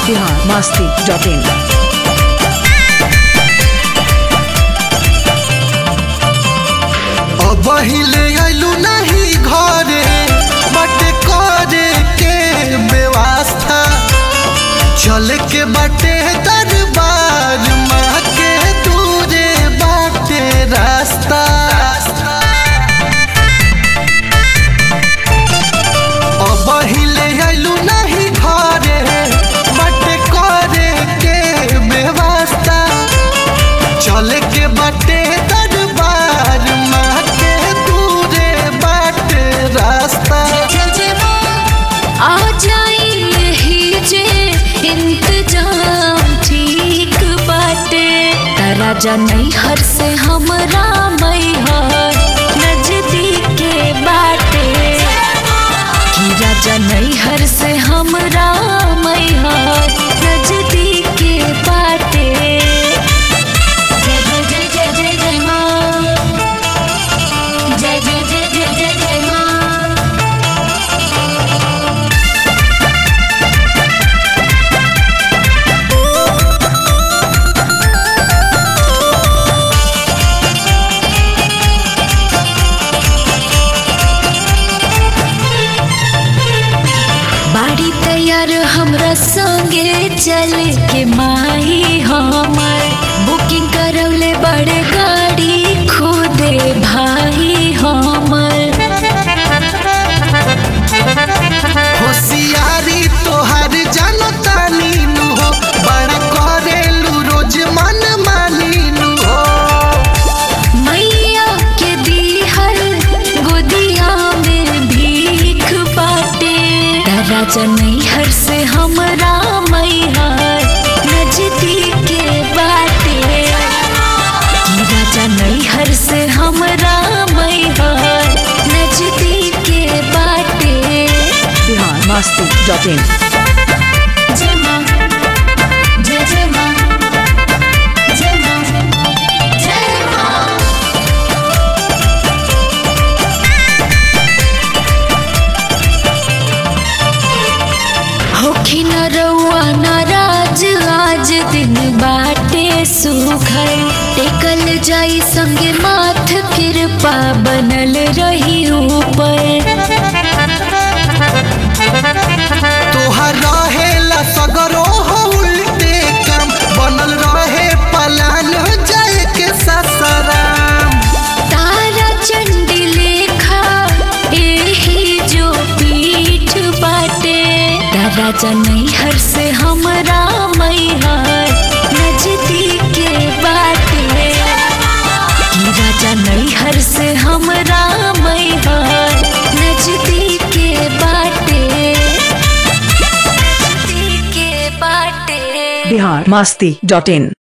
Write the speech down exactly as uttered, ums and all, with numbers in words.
Bihar Masti dot इन। अब हिले आइलू नहीं घरे बटे करे के व्यवस्था चल के बटे दरबार माँ के दूरे बाटे रास्ता। अब हिले आइलू नहीं घरे बटे करे के व्यवस्था चल के बटे दरबार माँ के दूरे बाटे रास्ता। आ जाइए ही जे इंतजाम ठीक बाटे राजा नहीं हर से हमरा मैहर नजदीक के बाटे कि राजा नहीं हर से हमरा मैहर नजदीक के बाटे। जय जय जय जय जय जय माँ, जय जय जय जय जय जय माँ। बाड़ी तैयार हमरा संगे चले के माही हमर बुकिंग करौले बड़े गाड़ी खुदे भाई हमर। होशियारी तोहर जनता नीनू हो बड़ा करेलू रोज मन मानीनू हो। मैया के दीहल गोदिया में भीख बाटे राजा नहीं हर से हमरा मैहर नजदीक के बाटे कि राजा नहीं हर से हमरा मैहर नजदीक के बाटे। Bihar Masti dot in. जय माँ, जय जय माँ, जय माँ, जय माँ। होखी न रउआ नाराज आज दिन बाटे सुखल टेकल जाई संगे माथ कृपा बनल रही ऊपर। तोहर रहेला सगरो हो उल्टे काम बनल रहे पलान जाए के ससराम। तारा चंडी लेखा एही जो पीठ बाटे राजा नहीं हर से हमरा मैहर नजदीक के बाटे कि राजा नहीं हर से हमरा मैहर नजदीक के बाटे नजदीक के बाटे। बिहार मस्ती डॉट इन।